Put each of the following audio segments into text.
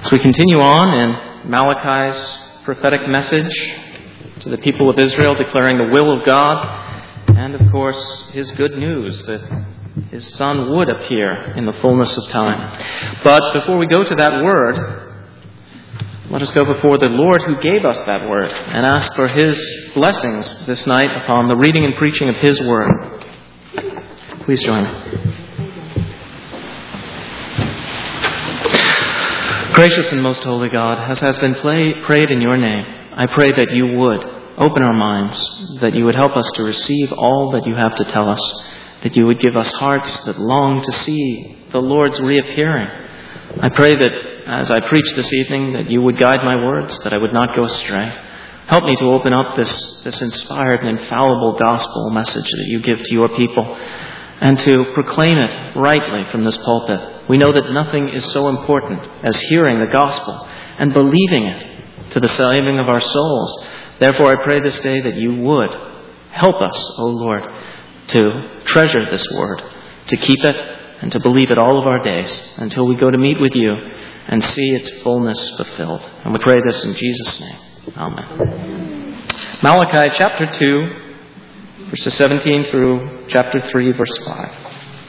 As we continue on in Malachi's prophetic message to the people of Israel, declaring the will of God, and of course His good news that His Son would appear in the fullness of time. But before we go to that word, let us go before the Lord who gave us that word and ask for His blessings this night upon the reading and preaching of His word. Please join me. Gracious and most holy God, as has been prayed in your name, I pray that you would open our minds, that you would help us to receive all that you have to tell us, that you would give us hearts that long to see the Lord's reappearing. I pray that as I preach this evening, that you would guide my words, that I would not go astray. Help me to open up this inspired and infallible gospel message that you give to your people, and to proclaim it rightly from this pulpit. We know that nothing is so important as hearing the gospel and believing it to the saving of our souls. Therefore, I pray this day that you would help us, O Lord, to treasure this word, to keep it and to believe it all of our days until we go to meet with you and see its fullness fulfilled. And we pray this in Jesus' name. Amen. Malachi chapter 2, verses 17 through chapter 3, verse 5.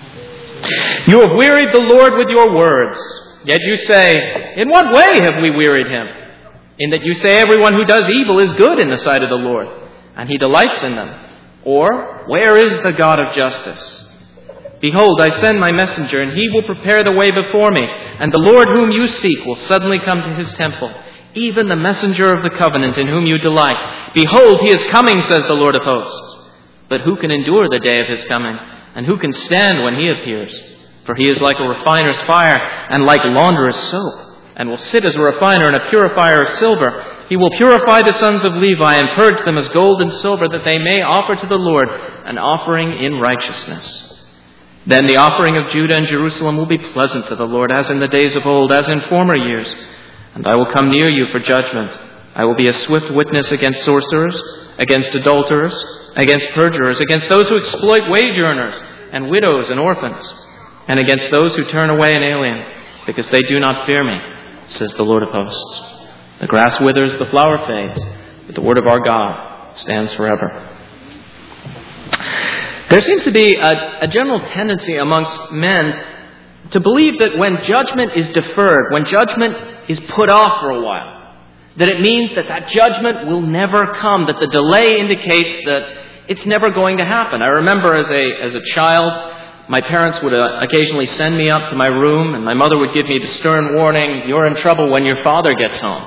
You have wearied the Lord with your words, yet you say, in what way have we wearied him? In that you say everyone who does evil is good in the sight of the Lord, and he delights in them. Or, where is the God of justice? Behold, I send my messenger, and he will prepare the way before me, and the Lord whom you seek will suddenly come to his temple, even the messenger of the covenant in whom you delight. Behold, he is coming, says the Lord of hosts. But who can endure the day of his coming? And who can stand when he appears? For he is like a refiner's fire, and like launderer's soap, and will sit as a refiner and a purifier of silver. He will purify the sons of Levi, and purge them as gold and silver, that they may offer to the Lord an offering in righteousness. Then the offering of Judah and Jerusalem will be pleasant to the Lord, as in the days of old, as in former years. And I will come near you for judgment. I will be a swift witness against sorcerers, against adulterers, against perjurers, against those who exploit wage earners, and widows and orphans, and against those who turn away an alien, because they do not fear me, says the Lord of hosts. The grass withers, the flower fades, but the word of our God stands forever. There seems to be a general tendency amongst men to believe that when judgment is deferred, when judgment is put off for a while, that it means that judgment will never come, that the delay indicates that it's never going to happen. I remember as a child, my parents would occasionally send me up to my room, and my mother would give me the stern warning, you're in trouble when your father gets home.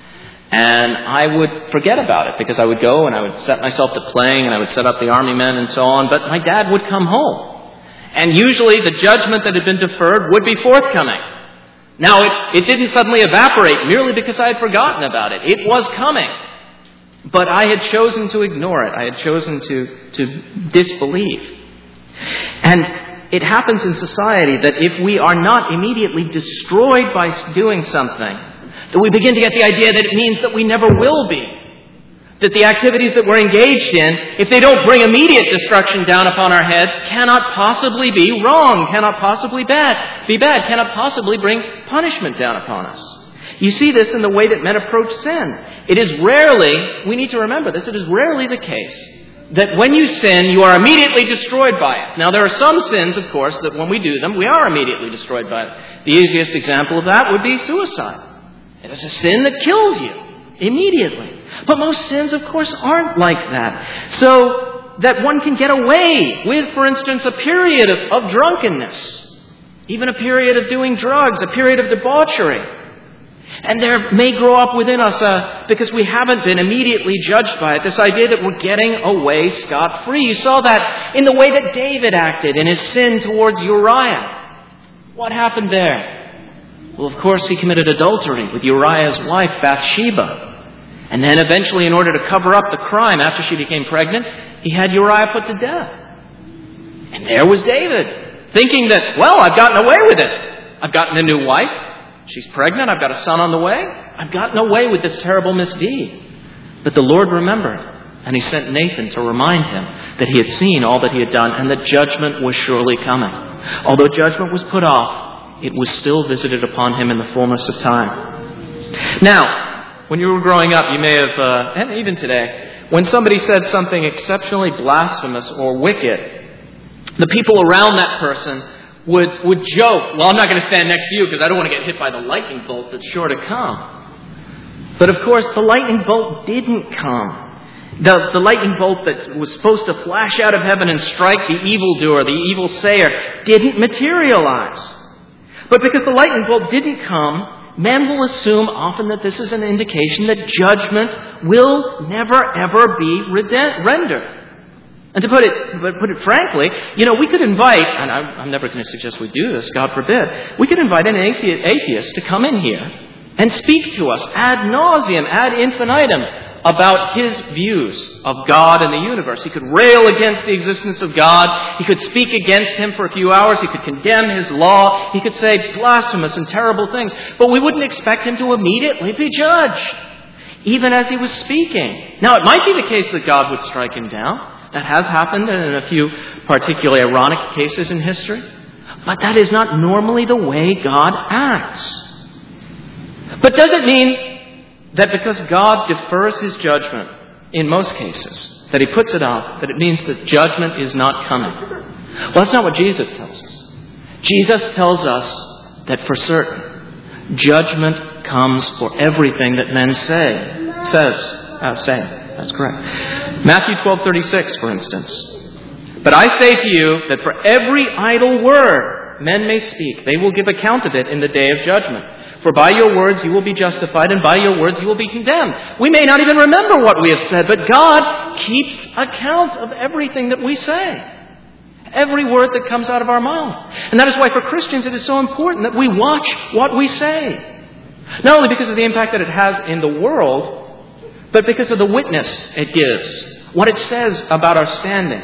And I would forget about it, because I would go and I would set myself to playing, and I would set up the army men and so on, but my dad would come home. And usually the judgment that had been deferred would be forthcoming. Now, it didn't suddenly evaporate merely because I had forgotten about it. It was coming. But I had chosen to ignore it. I had chosen to disbelieve. And it happens in society that if we are not immediately destroyed by doing something, that we begin to get the idea that it means that we never will be. That the activities that we're engaged in, if they don't bring immediate destruction down upon our heads, cannot possibly be wrong, cannot possibly be bad, cannot possibly bring punishment down upon us. You see this in the way that men approach sin. It is rarely, we need to remember this, it is rarely the case that when you sin, you are immediately destroyed by it. Now, there are some sins, of course, that when we do them, we are immediately destroyed by it. The easiest example of that would be suicide. It is a sin that kills you immediately. But most sins, of course, aren't like that. So that one can get away with, for instance, a period of drunkenness, even a period of doing drugs, a period of debauchery. And there may grow up within us, because we haven't been immediately judged by it, this idea that we're getting away scot-free. You saw that in the way that David acted in his sin towards Uriah. What happened there? Well, of course, he committed adultery with Uriah's wife, Bathsheba. And then eventually, in order to cover up the crime after she became pregnant, he had Uriah put to death. And there was David, thinking that, well, I've gotten away with it. I've gotten a new wife. She's pregnant. I've got a son on the way. I've gotten away with this terrible misdeed. But the Lord remembered, and he sent Nathan to remind him that he had seen all that he had done and that judgment was surely coming. Although judgment was put off, it was still visited upon him in the fullness of time. Now, when you were growing up, you may have, and even today, when somebody said something exceptionally blasphemous or wicked, the people around that person would joke, well, I'm not going to stand next to you because I don't want to get hit by the lightning bolt that's sure to come. But of course, the lightning bolt didn't come. The lightning bolt that was supposed to flash out of heaven and strike the evildoer, the evil sayer, didn't materialize. But because the lightning bolt didn't come, men will assume often that this is an indication that judgment will never, ever be rendered. And to put it frankly, we could invite, and I'm never going to suggest we do this, God forbid, we could invite an atheist to come in here and speak to us ad nauseum, ad infinitum, about his views of God and the universe. He could rail against the existence of God. He could speak against him for a few hours. He could condemn his law. He could say blasphemous and terrible things. But we wouldn't expect him to immediately be judged, even as he was speaking. Now, it might be the case that God would strike him down. That has happened in a few particularly ironic cases in history. But that is not normally the way God acts. But does it mean that because God defers his judgment in most cases, that he puts it off, that it means that judgment is not coming? Well, that's not what Jesus tells us. Jesus tells us that for certain, judgment comes for everything that men say. That's correct. Matthew 12:36, for instance. But I say to you that for every idle word men may speak, they will give account of it in the day of judgment. For by your words you will be justified, and by your words you will be condemned. We may not even remember what we have said, but God keeps account of everything that we say. Every word that comes out of our mouth. And that is why for Christians it is so important that we watch what we say. Not only because of the impact that it has in the world, but because of the witness it gives, what it says about our standing.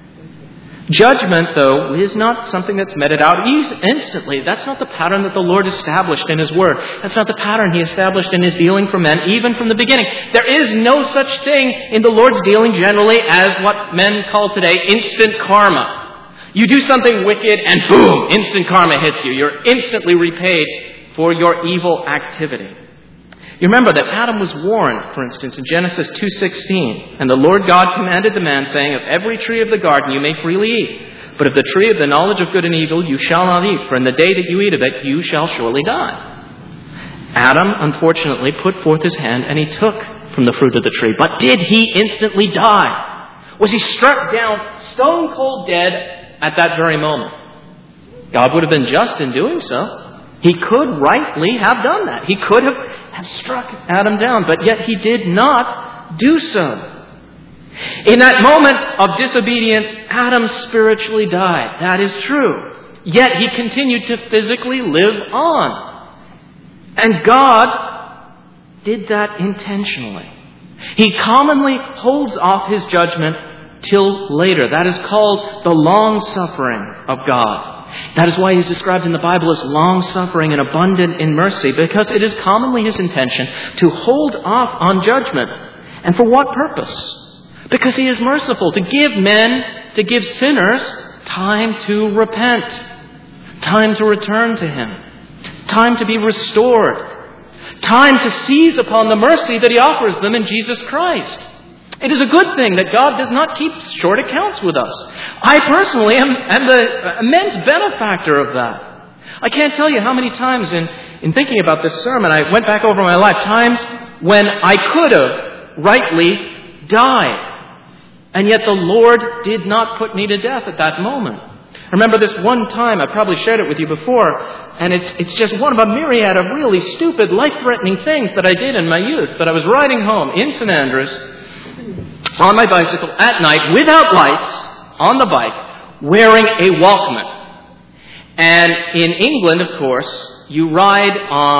Judgment, though, is not something that's meted out instantly. That's not the pattern that the Lord established in his word. That's not the pattern he established in his dealing for men, even from the beginning. There is no such thing in the Lord's dealing generally as what men call today instant karma. You do something wicked and boom, instant karma hits you. You're instantly repaid for your evil activity. You remember that Adam was warned, for instance, in Genesis 2:16, and the Lord God commanded the man, saying, of every tree of the garden you may freely eat, but of the tree of the knowledge of good and evil you shall not eat, for in the day that you eat of it you shall surely die. Adam, unfortunately, put forth his hand and he took from the fruit of the tree. But did he instantly die? Was he struck down stone cold dead at that very moment? God would have been just in doing so. He could rightly have done that. He could have struck Adam down, but yet he did not do so. In that moment of disobedience, Adam spiritually died. That is true. Yet he continued to physically live on. And God did that intentionally. He commonly holds off his judgment till later. That is called the long-suffering of God. That is why he's described in the Bible as long-suffering and abundant in mercy, because it is commonly his intention to hold off on judgment. And for what purpose? Because he is merciful, to give sinners time to repent, time to return to him, time to be restored, time to seize upon the mercy that he offers them in Jesus Christ. It is a good thing that God does not keep short accounts with us. I personally am the immense benefactor of that. I can't tell you how many times in thinking about this sermon, I went back over my life, times when I could have rightly died. And yet the Lord did not put me to death at that moment. I remember this one time, I probably shared it with you before, and it's just one of a myriad of really stupid, life-threatening things that I did in my youth. But I was riding home in St. Andrews on my bicycle at night without lights on the bike, wearing a Walkman. And in England, of course, you ride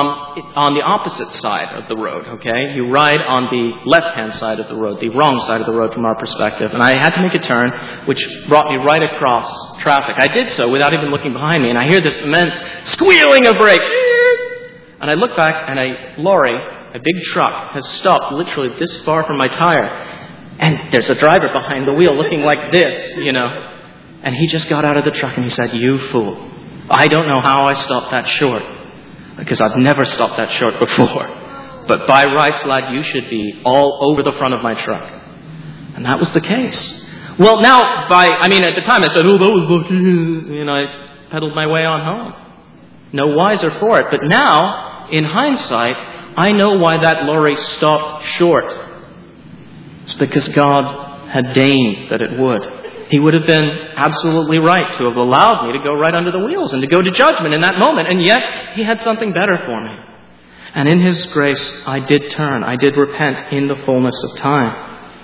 on the opposite side of the road, okay? You ride on the left-hand side of the road, the wrong side of the road from our perspective. And I had to make a turn, which brought me right across traffic. I did so without even looking behind me, and I hear this immense squealing of brakes. And I look back, and a lorry, a big truck, has stopped literally this far from my tire. And there's a driver behind the wheel looking like this, And he just got out of the truck and he said, "You fool. I don't know how I stopped that short, because I've never stopped that short before." But by rights, lad, you should be all over the front of my truck. And that was the case. Well, now, at the time I said, oh, that was lucky. I pedaled my way on home. No wiser for it. But now, in hindsight, I know why that lorry stopped short. It's because God had deigned that it would. He would have been absolutely right to have allowed me to go right under the wheels and to go to judgment in that moment. And yet, He had something better for me. And in His grace, I did turn. I did repent in the fullness of time.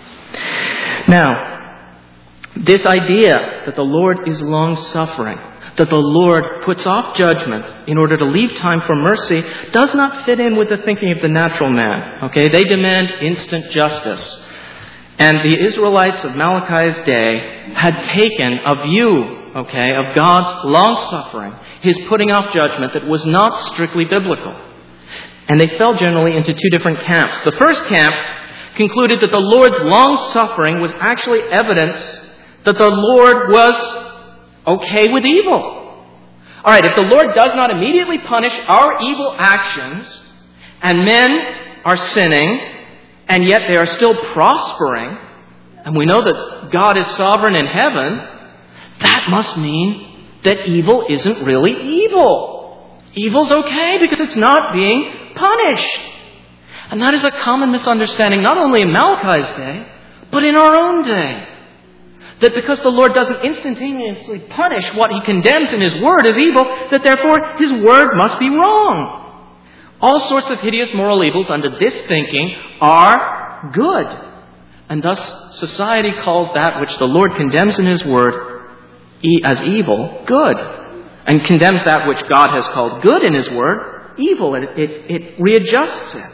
Now, this idea that the Lord is long-suffering, that the Lord puts off judgment in order to leave time for mercy, does not fit in with the thinking of the natural man. Okay, they demand instant justice. And the Israelites of Malachi's day had taken a view, of God's long-suffering, His putting off judgment that was not strictly biblical. And they fell generally into two different camps. The first camp concluded that the Lord's long-suffering was actually evidence that the Lord was okay with evil. All right, if the Lord does not immediately punish our evil actions, and men are sinning, and yet they are still prospering, and we know that God is sovereign in heaven, that must mean that evil isn't really evil. Evil's okay because it's not being punished. And that is a common misunderstanding, not only in Malachi's day, but in our own day. That because the Lord doesn't instantaneously punish what He condemns in His Word as evil, that therefore His Word must be wrong. All sorts of hideous moral evils under this thinking are good. And thus society calls that which the Lord condemns in His Word as evil, good. And condemns that which God has called good in His Word, evil. And it readjusts it.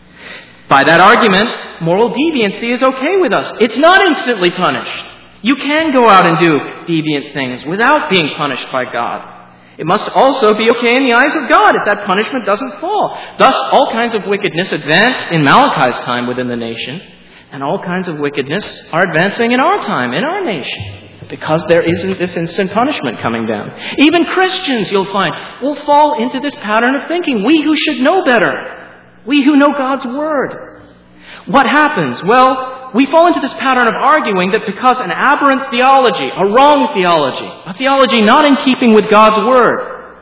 By that argument, moral deviancy is okay with us. It's not instantly punished. You can go out and do deviant things without being punished by God. It must also be okay in the eyes of God if that punishment doesn't fall. Thus, all kinds of wickedness advanced in Malachi's time within the nation, and all kinds of wickedness are advancing in our time, in our nation, because there isn't this instant punishment coming down. Even Christians, you'll find, will fall into this pattern of thinking. We who should know better. We who know God's Word. What happens? Well, we fall into this pattern of arguing that because an aberrant theology, a wrong theology, a theology not in keeping with God's Word,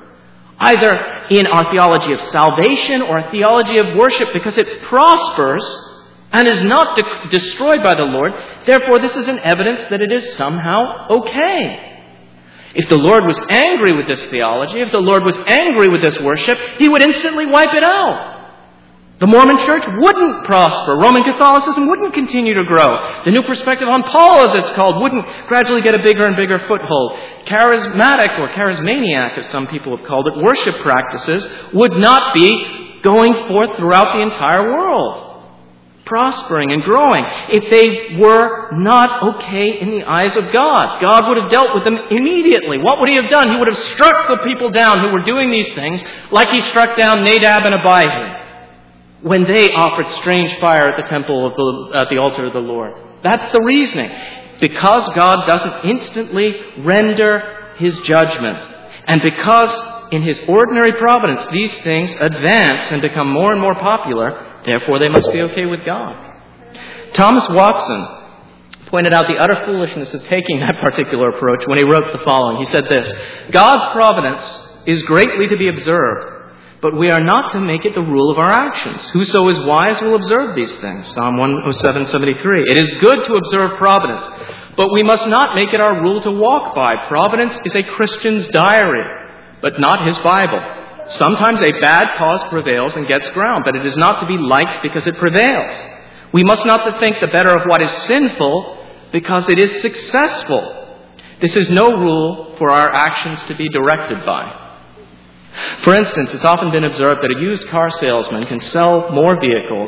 either in our theology of salvation or a theology of worship, because it prospers and is not destroyed by the Lord, therefore this is an evidence that it is somehow okay. If the Lord was angry with this theology, if the Lord was angry with this worship, He would instantly wipe it out. The Mormon Church wouldn't prosper. Roman Catholicism wouldn't continue to grow. The New Perspective on Paul, as it's called, wouldn't gradually get a bigger and bigger foothold. Charismatic, or charismaniac, as some people have called it, worship practices would not be going forth throughout the entire world, prospering and growing, if they were not okay in the eyes of God. God would have dealt with them immediately. What would He have done? He would have struck the people down who were doing these things, like He struck down Nadab and Abihu when they offered strange fire at the temple at the altar of the Lord. That's the reasoning. Because God doesn't instantly render His judgment, and because in His ordinary providence these things advance and become more and more popular, therefore they must be okay with God. Thomas Watson pointed out the utter foolishness of taking that particular approach when he wrote the following. He said this: God's providence is greatly to be observed, but we are not to make it the rule of our actions. Whoso is wise will observe these things. Psalm 107:73. It is good to observe providence, but we must not make it our rule to walk by. Providence is a Christian's diary, but not his Bible. Sometimes a bad cause prevails and gets ground, but it is not to be liked because it prevails. We must not think the better of what is sinful because it is successful. This is no rule for our actions to be directed by. For instance, it's often been observed that a used car salesman can sell more vehicles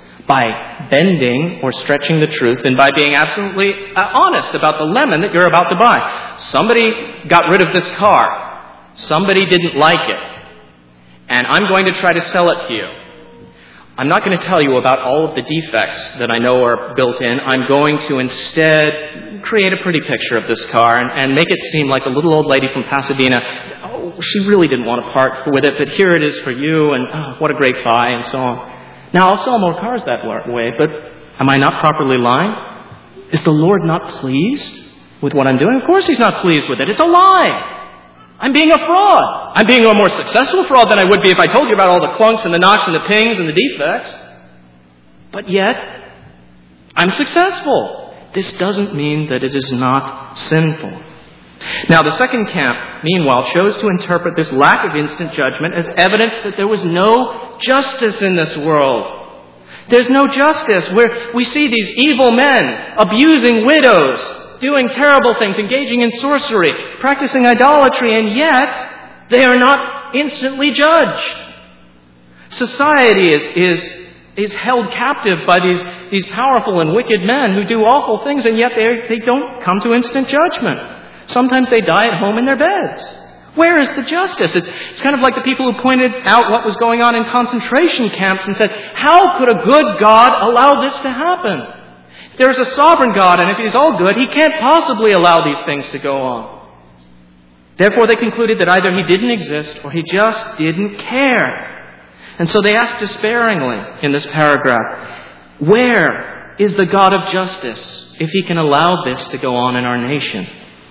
by bending or stretching the truth than by being absolutely honest about the lemon that you're about to buy. Somebody got rid of this car. Somebody didn't like it. And I'm going to try to sell it to you. I'm not going to tell you about all of the defects that I know are built in. I'm going to instead create a pretty picture of this car and make it seem like a little old lady from Pasadena. Oh, she really didn't want to part with it, but here it is for you, and oh, what a great buy, and so on. Now, I'll sell more cars that way, but am I not properly lying? Is the Lord not pleased with what I'm doing? Of course He's not pleased with it. It's a lie. I'm being a fraud. I'm being a more successful fraud than I would be if I told you about all the clunks and the knocks and the pings and the defects. But yet, I'm successful. This doesn't mean that it is not sinful. Now, the second camp, meanwhile, chose to interpret this lack of instant judgment as evidence that there was no justice in this world. There's no justice, where we see these evil men abusing widows, doing terrible things, engaging in sorcery, practicing idolatry, and yet they are not instantly judged. Society is held captive by these powerful and wicked men who do awful things, and yet they don't come to instant judgment. Sometimes they die at home in their beds. Where is the justice? It's kind of like the people who pointed out what was going on in concentration camps and said, how could a good God allow this to happen? If there's a sovereign God, and if He's all good, He can't possibly allow these things to go on. Therefore, they concluded that either He didn't exist or He just didn't care. And so they asked despairingly in this paragraph, where is the God of justice if He can allow this to go on in our nation?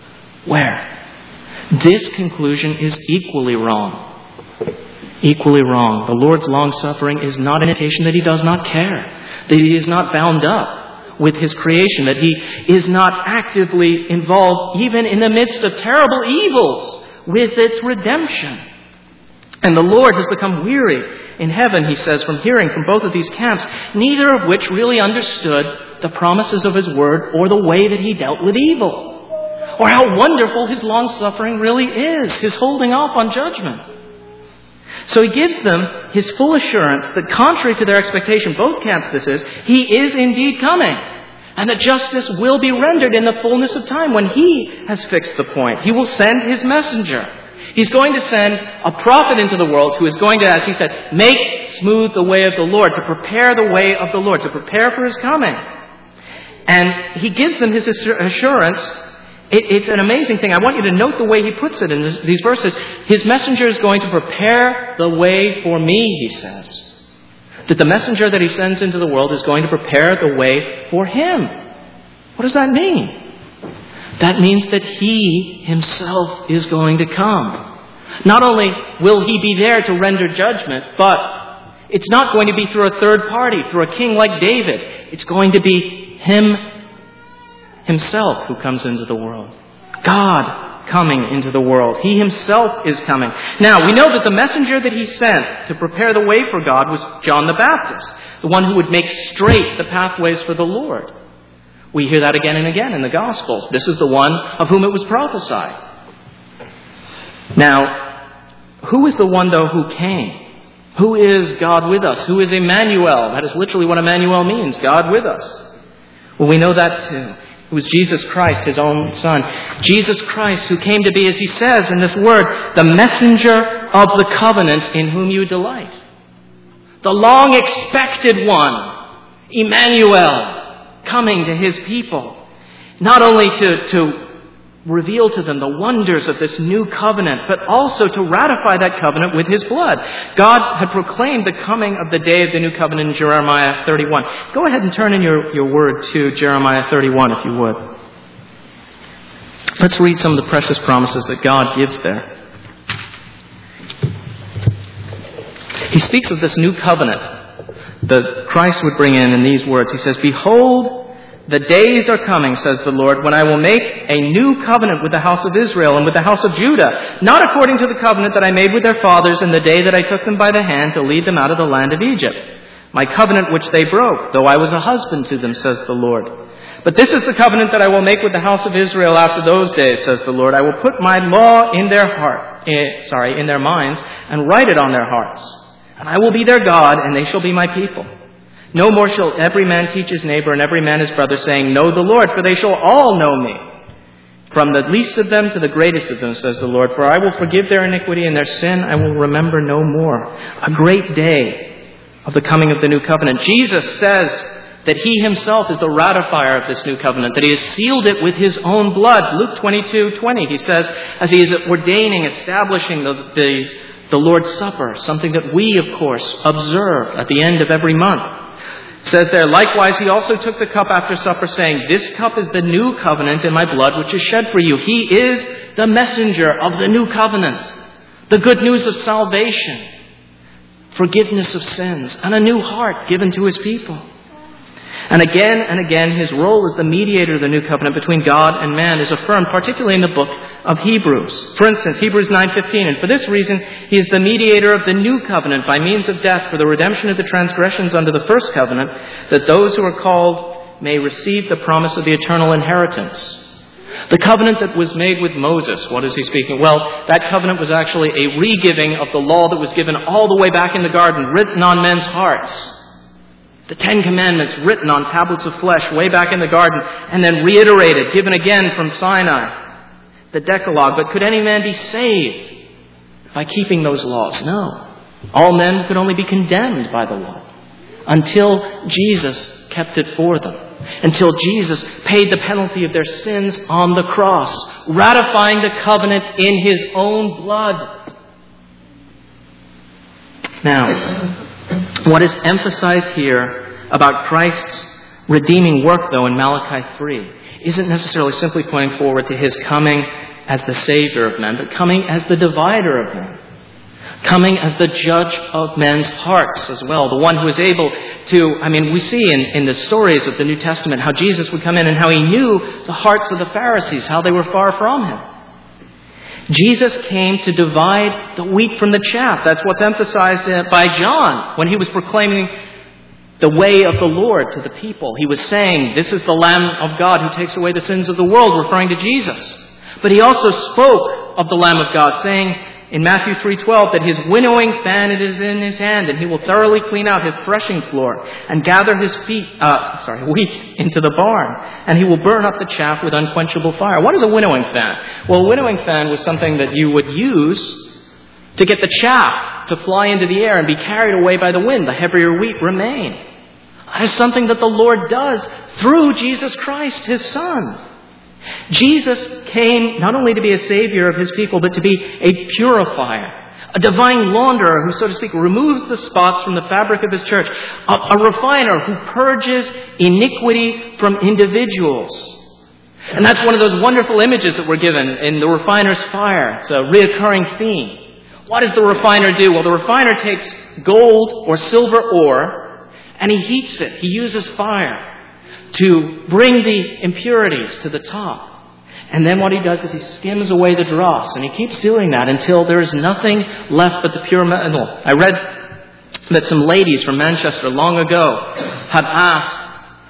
Where? This conclusion is equally wrong. Equally wrong. The Lord's long-suffering is not an indication that He does not care, that He is not bound up with His creation, that He is not actively involved even in the midst of terrible evils with its redemption. And the Lord has become weary in heaven, he says, from hearing from both of these camps, neither of which really understood the promises of His word or the way that He dealt with evil, or how wonderful His long-suffering really is, His holding off on judgment. So He gives them His full assurance that contrary to their expectation, both camps this is, He is indeed coming, and that justice will be rendered in the fullness of time when He has fixed the point. He will send His messenger. He's going to send a prophet into the world who is going to, as He said, make smooth the way of the Lord, to prepare the way of the Lord, to prepare for His coming. And He gives them His assurance. It's an amazing thing. I want you to note the way He puts it in these verses. His messenger is going to prepare the way for me, He says. That the messenger that He sends into the world is going to prepare the way for Him. What does that mean? That means that He Himself is going to come. Not only will He be there to render judgment, but it's not going to be through a third party, through a king like David. It's going to be Himself who comes into the world. God coming into the world. He Himself is coming. Now, we know that the messenger that He sent to prepare the way for God was John the Baptist, the one who would make straight the pathways for the Lord. We hear that again and again in the Gospels. This is the one of whom it was prophesied. Now, who is the one, though, who came? Who is God with us? Who is Emmanuel? That is literally what Emmanuel means, God with us. Well, we know that too. It was Jesus Christ, His own Son. Jesus Christ, who came to be, as He says in this word, the messenger of the covenant in whom you delight. The long-expected one, Emmanuel, coming to His people. Not only to reveal to them the wonders of this new covenant, but also to ratify that covenant with His blood. God had proclaimed the coming of the day of the new covenant in Jeremiah 31. Go ahead and turn in your word to Jeremiah 31, if you would. Let's read some of the precious promises that God gives there. He speaks of this new covenant that Christ would bring in these words. He says, "Behold, the days are coming, says the Lord, when I will make a new covenant with the house of Israel and with the house of Judah, not according to the covenant that I made with their fathers in the day that I took them by the hand to lead them out of the land of Egypt. My covenant which they broke, though I was a husband to them, says the Lord. But this is the covenant that I will make with the house of Israel after those days, says the Lord. I will put my law in their minds, and write it on their hearts. And I will be their God, and they shall be my people. No more shall every man teach his neighbor and every man his brother, saying, Know the Lord, for they shall all know me. From the least of them to the greatest of them, says the Lord. For I will forgive their iniquity and their sin I will remember no more." A great day of the coming of the new covenant. Jesus says that He Himself is the ratifier of this new covenant, that He has sealed it with His own blood. Luke 22:20, He says, as He is ordaining, establishing the the Lord's Supper, something that we, of course, observe at the end of every month. It says there, likewise, he also took the cup after supper, saying, this cup is the new covenant in my blood, which is shed for you. He is the messenger of the new covenant, the good news of salvation, forgiveness of sins, and a new heart given to his people. And again, his role as the mediator of the new covenant between God and man is affirmed, particularly in the book of Hebrews. For instance, Hebrews 9:15, and for this reason, he is the mediator of the new covenant by means of death for the redemption of the transgressions under the first covenant, that those who are called may receive the promise of the eternal inheritance. The covenant that was made with Moses, what is he speaking? Well, that covenant was actually a re-giving of the law that was given all the way back in the garden, written on men's hearts. The 10 Commandments written on tablets of flesh way back in the garden, and then reiterated, given again from Sinai, the Decalogue. But could any man be saved by keeping those laws? No. All men could only be condemned by the law until Jesus kept it for them. Until Jesus paid the penalty of their sins on the cross, ratifying the covenant in his own blood. Now, what is emphasized here about Christ's redeeming work, though, in Malachi 3, isn't necessarily simply pointing forward to his coming as the Savior of men, but coming as the divider of men. Coming as the judge of men's hearts as well. The one who is able to, we see in the stories of the New Testament how Jesus would come in and how he knew the hearts of the Pharisees, how they were far from him. Jesus came to divide the wheat from the chaff. That's what's emphasized by John when he was proclaiming the way of the Lord to the people. He was saying, this is the Lamb of God who takes away the sins of the world, referring to Jesus. But he also spoke of the Lamb of God, saying in Matthew 3:12 that his winnowing fan it is in his hand, and he will thoroughly clean out his threshing floor and gather his wheat into the barn, and he will burn up the chaff with unquenchable fire. What is a winnowing fan? Well, a winnowing fan was something that you would use to get the chaff to fly into the air and be carried away by the wind. The heavier wheat remained. That is something that the Lord does through Jesus Christ, his Son. Jesus came not only to be a savior of his people, but to be a purifier, a divine launderer who, so to speak, removes the spots from the fabric of his church, a refiner who purges iniquity from individuals. And that's one of those wonderful images that we're given in the refiner's fire. It's a reoccurring theme. What does the refiner do? Well, the refiner takes gold or silver ore and he heats it. He uses fire to bring the impurities to the top. And then what he does is he skims away the dross, and he keeps doing that until there is nothing left but the pure metal. I read that some ladies from Manchester long ago had asked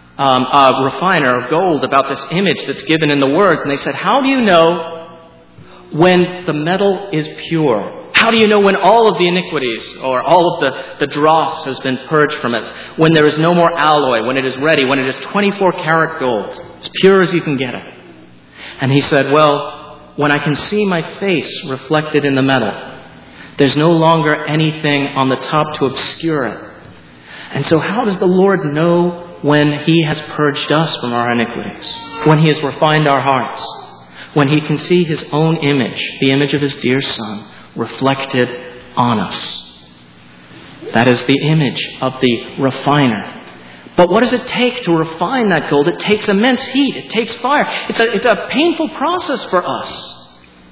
a refiner of gold about this image that's given in the Word, and they said, how do you know when the metal is pure? How do you know when all of the iniquities or all of the dross has been purged from it? When there is no more alloy, when it is ready, when it is 24 karat gold, as pure as you can get it. And he said, well, when I can see my face reflected in the metal, there's no longer anything on the top to obscure it. And so how does the Lord know when he has purged us from our iniquities? When he has refined our hearts? When he can see his own image, the image of his dear Son, reflected on us. That is the image of the refiner. But what does it take to refine that gold? It takes immense heat. It takes fire. It's a painful process for us.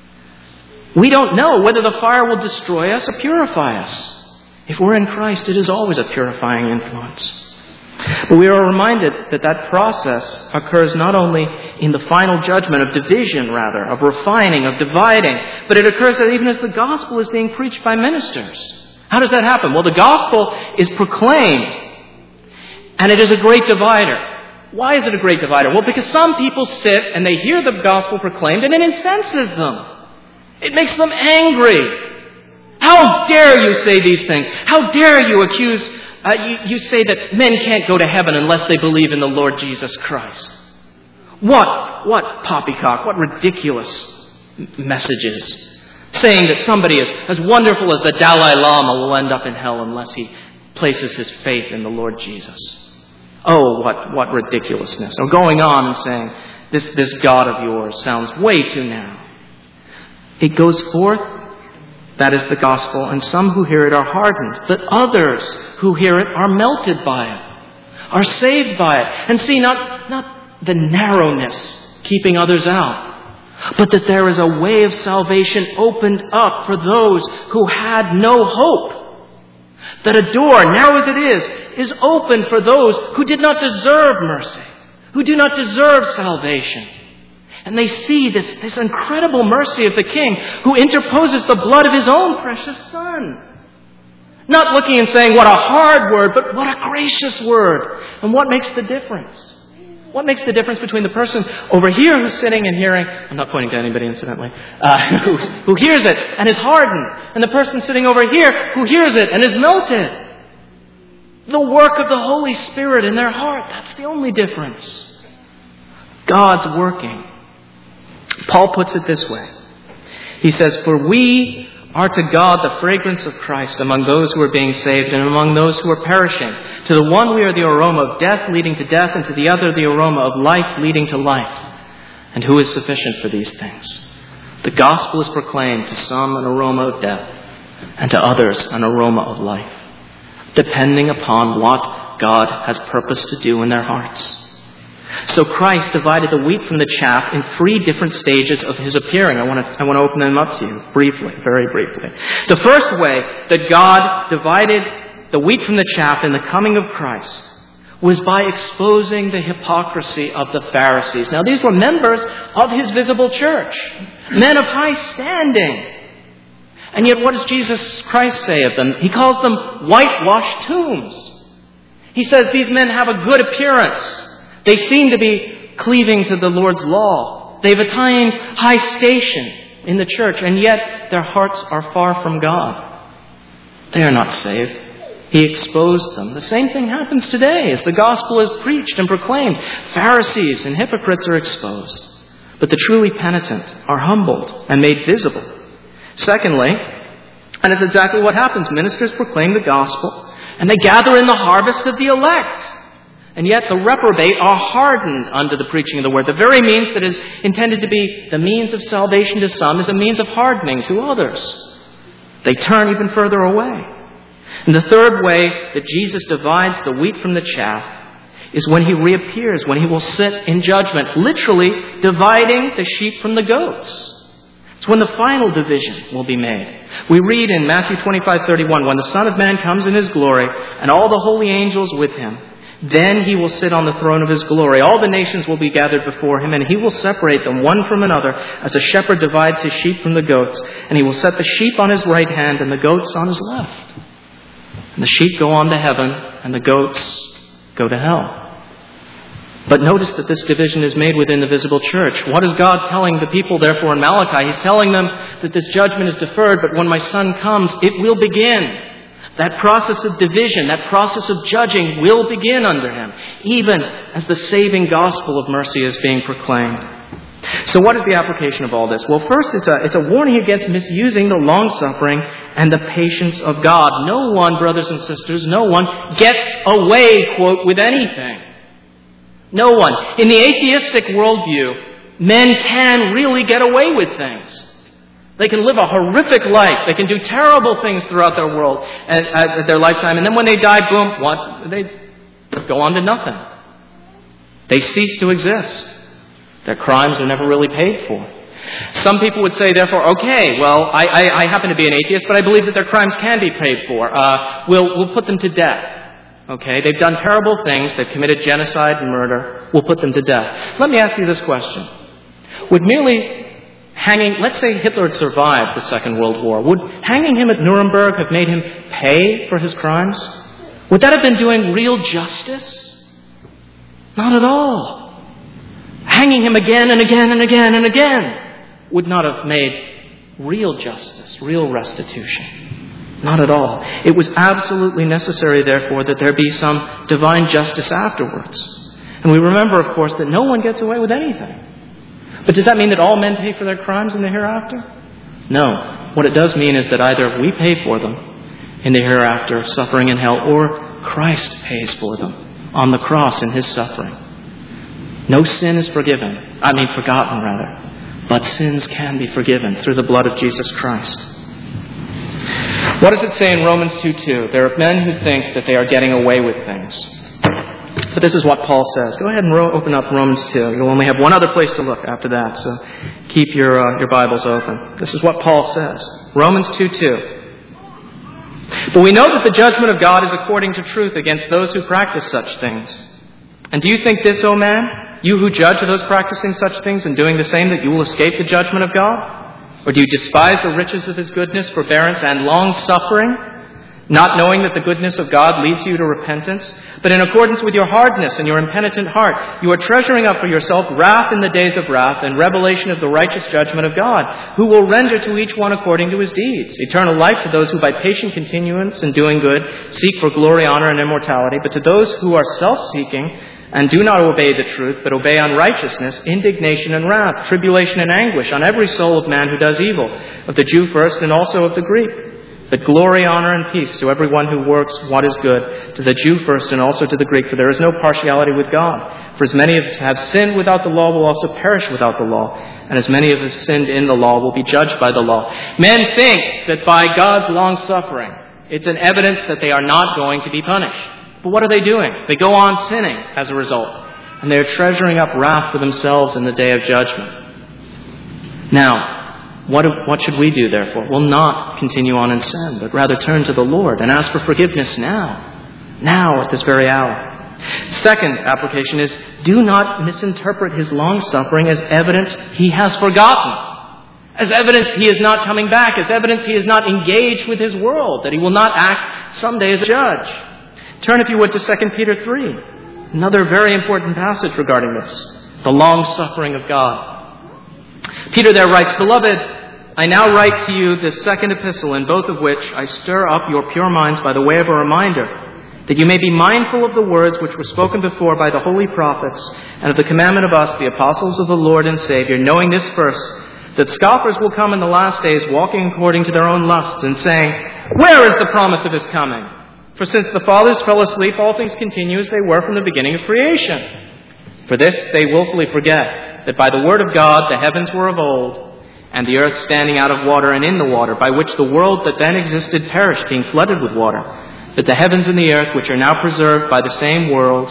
We don't know whether the fire will destroy us or purify us. If we're in Christ, it is always a purifying influence. But we are reminded that that process occurs not only in the final judgment of division, of refining, of dividing, but it occurs even as the gospel is being preached by ministers. How does that happen? Well, the gospel is proclaimed, and it is a great divider. Why is it a great divider? Well, because some people sit and they hear the gospel proclaimed, and it incenses them. It makes them angry. How dare you say these things? How dare you accuse you say that men can't go to heaven unless they believe in the Lord Jesus Christ. What poppycock, what ridiculous messages. Saying that somebody as wonderful as the Dalai Lama will end up in hell unless he places his faith in the Lord Jesus. Oh, what ridiculousness. Or going on and saying, this God of yours sounds way too narrow. It goes forth That is the gospel, and some who hear it are hardened. But others who hear it are melted by it, are saved by it. And see, not the narrowness keeping others out, but that there is a way of salvation opened up for those who had no hope. That a door, narrow as it is open for those who did not deserve mercy, who do not deserve salvation. And they see this incredible mercy of the King who interposes the blood of his own precious Son. Not looking and saying, what a hard word, but what a gracious word. And what makes the difference? What makes the difference between the person over here who's sitting and hearing, I'm not pointing to anybody incidentally, who hears it and is hardened, and the person sitting over here who hears it and is melted? The work of the Holy Spirit in their heart, that's the only difference. God's working. Paul puts it this way. He says, for we are to God the fragrance of Christ among those who are being saved and among those who are perishing. To the one we are the aroma of death leading to death, and to the other the aroma of life leading to life. And who is sufficient for these things? The gospel is proclaimed, to some an aroma of death, and to others an aroma of life, depending upon what God has purposed to do in their hearts. So Christ divided the wheat from the chaff in 3 different stages of his appearing. I want to open them up to you briefly, very briefly. The first way that God divided the wheat from the chaff in the coming of Christ was by exposing the hypocrisy of the Pharisees. Now, these were members of his visible church, men of high standing. And yet what does Jesus Christ say of them? He calls them whitewashed tombs. He says these men have a good appearance. They seem to be cleaving to the Lord's law. They've attained high station in the church, and yet their hearts are far from God. They are not saved. He exposed them. The same thing happens today as the gospel is preached and proclaimed. Pharisees and hypocrites are exposed, but the truly penitent are humbled and made visible. Secondly, and it's exactly what happens, ministers proclaim the gospel, and they gather in the harvest of the elect. And yet the reprobate are hardened under the preaching of the word. The very means that is intended to be the means of salvation to some is a means of hardening to others. They turn even further away. And the third way that Jesus divides the wheat from the chaff is when he reappears, when he will sit in judgment, literally dividing the sheep from the goats. It's when the final division will be made. We read in Matthew 25:31, when the Son of Man comes in his glory and all the holy angels with him, then he will sit on the throne of his glory. All the nations will be gathered before him, and he will separate them one from another, as a shepherd divides his sheep from the goats. And he will set the sheep on his right hand and the goats on his left. And the sheep go on to heaven, and the goats go to hell. But notice that this division is made within the visible church. What is God telling the people, therefore, in Malachi? He's telling them that this judgment is deferred, but when my Son comes, it will begin. That process of division, that process of judging will begin under him, even as the saving gospel of mercy is being proclaimed. So what is the application of all this? Well, first, it's a warning against misusing the long-suffering and the patience of God. No one, brothers and sisters, no one gets away, quote, with anything. No one. In the atheistic worldview, men can really get away with things. They can live a horrific life. They can do terrible things throughout their world at their lifetime. And then when they die, boom, what? They go on to nothing. They cease to exist. Their crimes are never really paid for. Some people would say, therefore, okay, well, I happen to be an atheist, but I believe that their crimes can be paid for. We'll put them to death. Okay, they've done terrible things. They've committed genocide and murder. We'll put them to death. Let me ask you this question. Would merely hanging, let's say Hitler had survived the Second World War, would hanging him at Nuremberg have made him pay for his crimes? Would that have been doing real justice? Not at all. Hanging him again and again and again and again would not have made real justice, real restitution. Not at all. It was absolutely necessary, therefore, that there be some divine justice afterwards. And we remember, of course, that no one gets away with anything. But does that mean that all men pay for their crimes in the hereafter? No. What it does mean is that either we pay for them in the hereafter, suffering in hell, or Christ pays for them on the cross in his suffering. No sin is forgotten, rather. But sins can be forgiven through the blood of Jesus Christ. What does it say in Romans 2:2? There are men who think that they are getting away with things. But this is what Paul says. Go ahead and open up Romans 2. You'll only have one other place to look after that, so keep your Bibles open. This is what Paul says. Romans 2:2. But we know that the judgment of God is according to truth against those who practice such things. And do you think this, O man, you who judge those practicing such things and doing the same, that you will escape the judgment of God? Or do you despise the riches of His goodness, forbearance, and long-suffering, not knowing that the goodness of God leads you to repentance? But in accordance with your hardness and your impenitent heart, you are treasuring up for yourself wrath in the days of wrath and revelation of the righteous judgment of God, who will render to each one according to his deeds. Eternal life to those who by patient continuance in doing good seek for glory, honor, and immortality. But to those who are self-seeking and do not obey the truth, but obey unrighteousness, indignation and wrath, tribulation and anguish on every soul of man who does evil, of the Jew first and also of the Greek. But glory, honor, and peace to everyone who works what is good, to the Jew first and also to the Greek, for there is no partiality with God. For as many of us have sinned without the law will also perish without the law, and as many of us sinned in the law will be judged by the law. Men think that by God's long-suffering, it's an evidence that they are not going to be punished. But what are they doing? They go on sinning as a result, and they are treasuring up wrath for themselves in the day of judgment. Now, what should we do, therefore? We'll not continue on in sin, but rather turn to the Lord and ask for forgiveness now at this very hour. Second application is, do not misinterpret His long-suffering as evidence He has forgotten, as evidence He is not coming back, as evidence He is not engaged with His world, that He will not act someday as a judge. Turn, if you would, to 2 Peter 3, another very important passage regarding this, the long-suffering of God. Peter there writes, Beloved, I now write to you this second epistle, in both of which I stir up your pure minds by the way of a reminder, that you may be mindful of the words which were spoken before by the holy prophets, and of the commandment of us, the apostles of the Lord and Savior, knowing this first, that scoffers will come in the last days, walking according to their own lusts, and saying, Where is the promise of His coming? For since the fathers fell asleep, all things continue as they were from the beginning of creation. For this they willfully forget, that by the word of God the heavens were of old, and the earth standing out of water and in the water, by which the world that then existed perished, being flooded with water. That the heavens and the earth, which are now preserved by the same word,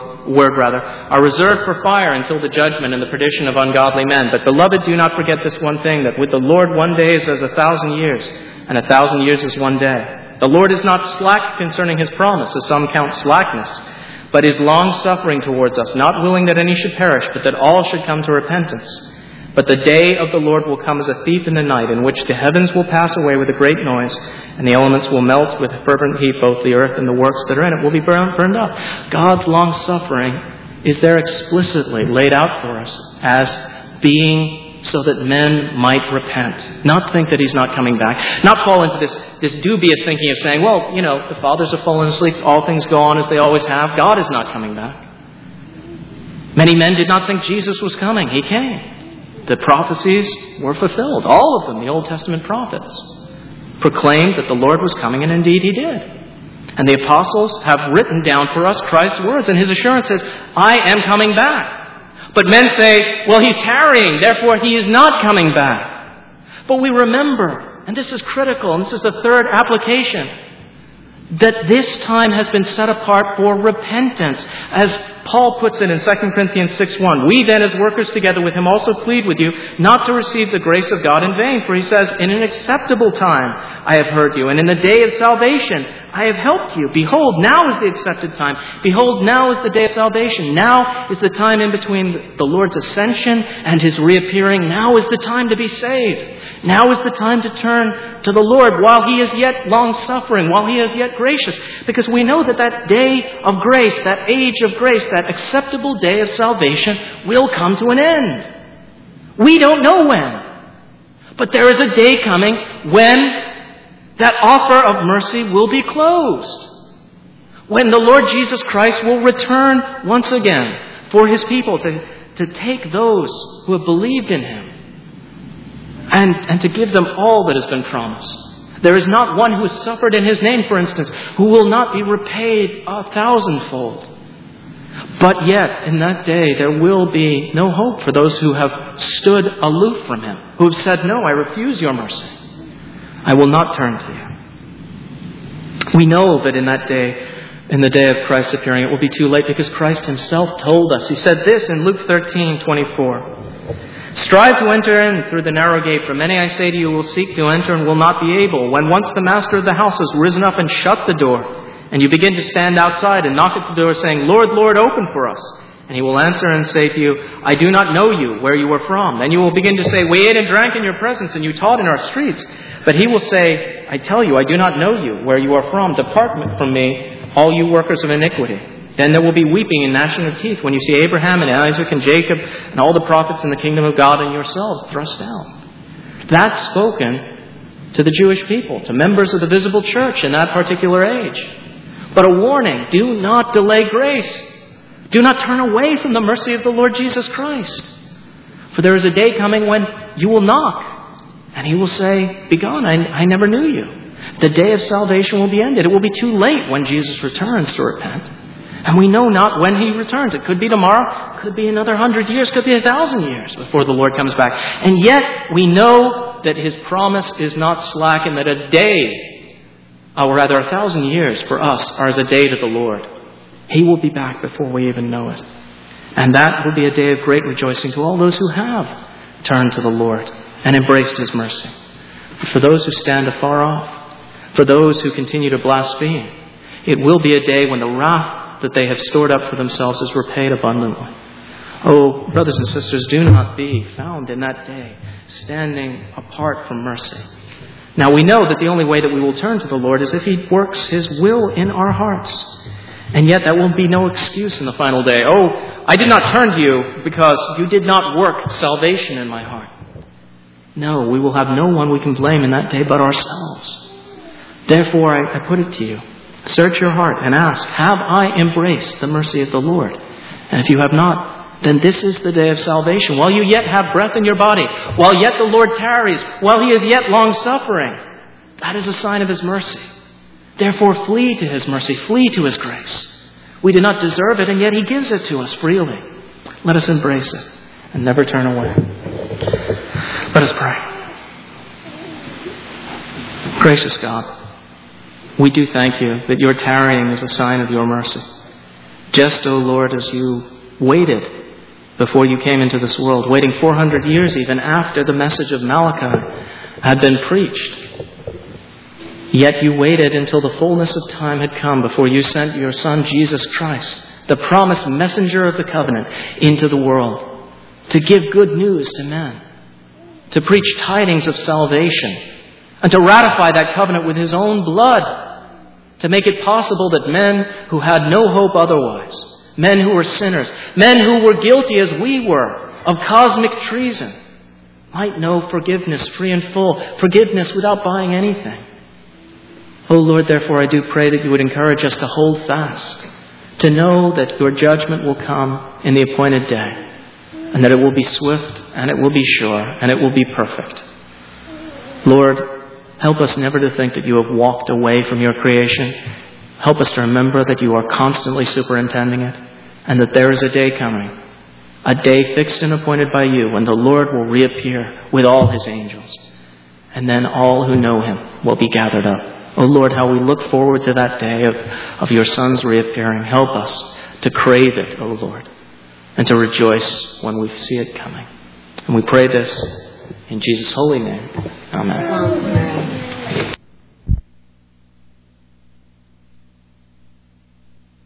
are reserved for fire until the judgment and the perdition of ungodly men. But, beloved, do not forget this one thing, that with the Lord 1 day is as 1,000 years, and 1,000 years is 1 day. The Lord is not slack concerning His promise, as some count slackness, but is long-suffering towards us, not willing that any should perish, but that all should come to repentance. But the day of the Lord will come as a thief in the night, in which the heavens will pass away with a great noise, and the elements will melt with fervent heat, both the earth and the works that are in it will be burned up. God's long-suffering is there explicitly laid out for us as being so that men might repent. Not think that He's not coming back. Not fall into this dubious thinking of saying, well, the fathers have fallen asleep, all things go on as they always have. God is not coming back. Many men did not think Jesus was coming. He came. The prophecies were fulfilled. All of them, the Old Testament prophets, proclaimed that the Lord was coming, and indeed He did. And the apostles have written down for us Christ's words, and His assurance is, I am coming back. But men say, well, He's tarrying, therefore He is not coming back. But we remember, and this is critical, and this is the third application, that this time has been set apart for repentance. As Paul puts it in 2 Corinthians 6:1, we then as workers together with Him also plead with you not to receive the grace of God in vain. For he says, in an acceptable time I have heard you, and in the day of salvation I have helped you. Behold, now is the accepted time. Behold, now is the day of salvation. Now is the time in between the Lord's ascension and His reappearing. Now is the time to be saved. Now is the time to turn to the Lord while He is yet long-suffering, while He is yet gracious. Because we know that that day of grace, that age of grace, that acceptable day of salvation will come to an end. We don't know when. But there is a day coming when that offer of mercy will be closed. When the Lord Jesus Christ will return once again for His people to take those who have believed in Him and to give them all that has been promised. There is not one who has suffered in His name, for instance, who will not be repaid 1,000-fold. But yet, in that day, there will be no hope for those who have stood aloof from Him, who have said, no, I refuse your mercy. I will not turn to you. We know that in that day, in the day of Christ's appearing, it will be too late because Christ himself told us. He said this in Luke 13:24. Strive to enter in through the narrow gate, for many, I say to you, will seek to enter and will not be able. When once the master of the house has risen up and shut the door, and you begin to stand outside and knock at the door saying, Lord, Lord, open for us. And he will answer and say to you, I do not know you, where you are from. Then you will begin to say, we ate and drank in your presence, and you taught in our streets. But he will say, I tell you, I do not know you, where you are from. Depart from me, all you workers of iniquity. Then there will be weeping and gnashing of teeth when you see Abraham and Isaac and Jacob and all the prophets in the kingdom of God and yourselves thrust out. That's spoken to the Jewish people, to members of the visible church in that particular age. But a warning, do not delay grace. Do not turn away from the mercy of the Lord Jesus Christ. For there is a day coming when you will knock, and he will say, Begone, I never knew you. The day of salvation will be ended. It will be too late when Jesus returns to repent. And we know not when he returns. It could be tomorrow, it could be another 100 years, it could be 1,000 years before the Lord comes back. And yet we know that his promise is not slack, and that a day, or rather 1,000 years for us, are as a day to the Lord. He will be back before we even know it. And that will be a day of great rejoicing to all those who have turned to the Lord and embraced his mercy. But for those who stand afar off, for those who continue to blaspheme, it will be a day when the wrath that they have stored up for themselves is repaid abundantly. Oh, brothers and sisters, do not be found in that day standing apart from mercy. Now we know that the only way that we will turn to the Lord is if he works his will in our hearts. And yet that will be no excuse in the final day. Oh, I did not turn to you because you did not work salvation in my heart. No, we will have no one we can blame in that day but ourselves. Therefore, I put it to you. Search your heart and ask, have I embraced the mercy of the Lord? And if you have not, then this is the day of salvation. While you yet have breath in your body, while yet the Lord tarries, while he is yet long-suffering, that is a sign of his mercy. Therefore, flee to his mercy, flee to his grace. We do not deserve it, and yet he gives it to us freely. Let us embrace it and never turn away. Let us pray. Gracious God, we do thank you that your tarrying is a sign of your mercy. Just, O Lord, as you waited before you came into this world, waiting 400 years even after the message of Malachi had been preached. Yet you waited until the fullness of time had come before you sent your Son, Jesus Christ, the promised messenger of the covenant, into the world to give good news to men, to preach tidings of salvation, and to ratify that covenant with his own blood, to make it possible that men who had no hope otherwise, men who were sinners, men who were guilty as we were of cosmic treason, might know forgiveness free and full, forgiveness without buying anything. Oh Lord, therefore I do pray that you would encourage us to hold fast, to know that your judgment will come in the appointed day, and that it will be swift, and it will be sure, and it will be perfect. Lord, help us never to think that you have walked away from your creation. Help us to remember that you are constantly superintending it, and that there is a day coming, a day fixed and appointed by you, when the Lord will reappear with all his angels, and then all who know him will be gathered up. Oh Lord, how we look forward to that day of your Son's reappearing. Help us to crave it, oh Lord, and to rejoice when we see it coming. And we pray this in Jesus' holy name. Amen.